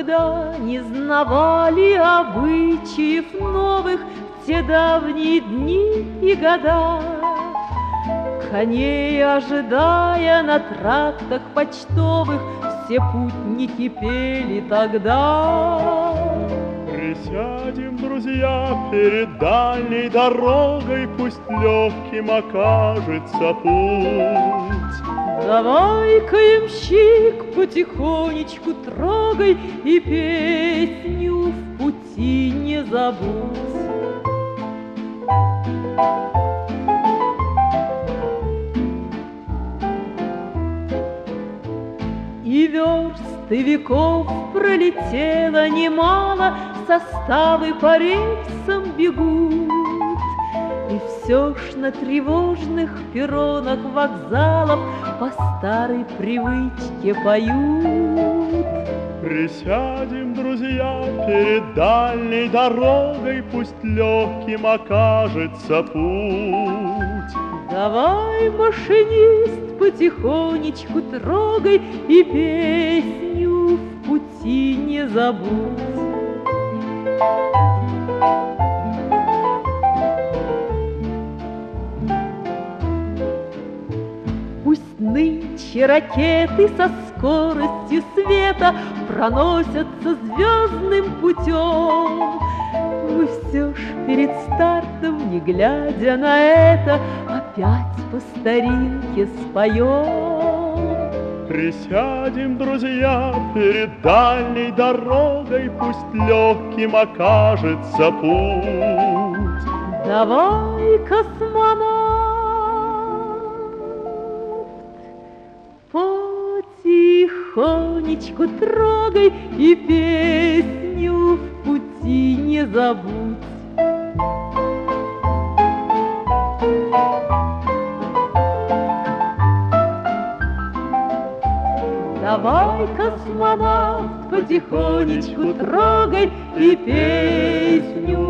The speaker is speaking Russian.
когда не знавали обычаев новых в те давние дни и года. Коней ожидая на трактах почтовых, все путники пели тогда. Присядем, друзья, перед дальней дорогой, пусть легким окажется путь. Давай-ка, ямщик, потихонечку трогай и песню в пути не забудь. И версты веков пролетело немало, составы по рельсам бегут. И все ж на тревожных перронах вокзалов по старой привычке поют. Присядем, друзья, перед дальней дорогой, пусть легким окажется путь. Давай, машинист, потихонечку трогай и песню в пути не забудь. Пусть нынче ракеты со скоростью света проносятся звездным путем, мы все ж перед стартом, не глядя на это, опять по старинке споем. Присядем, друзья, перед дальней дорогой, пусть легким окажется путь. Давай, космонавт, потихонечку трогай и песню в пути не забудь. Давай, космонавт, потихонечку трогай и песню